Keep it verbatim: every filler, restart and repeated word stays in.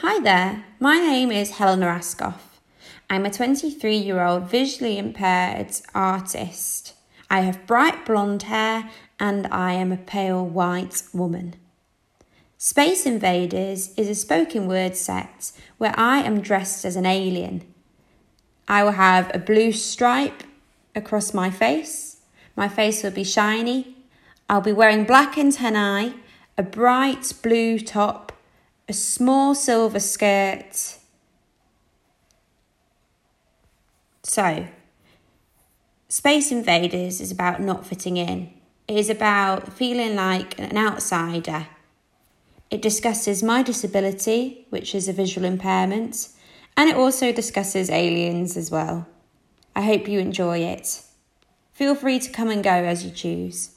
Hi there, my name is Helena Askoff. I'm a twenty-three-year-old visually impaired artist. I have bright blonde hair and I am a pale white woman. Space Invaders is a spoken word set where I am dressed as an alien. I will have a blue stripe across my face. My face will be shiny. I'll be wearing black antennae, a bright blue top, a small silver skirt. So, Space Invaders is about not fitting in. It is about feeling like an outsider. It discusses my disability, which is a visual impairment, and it also discusses aliens as well. I hope you enjoy it. Feel free to come and go as you choose.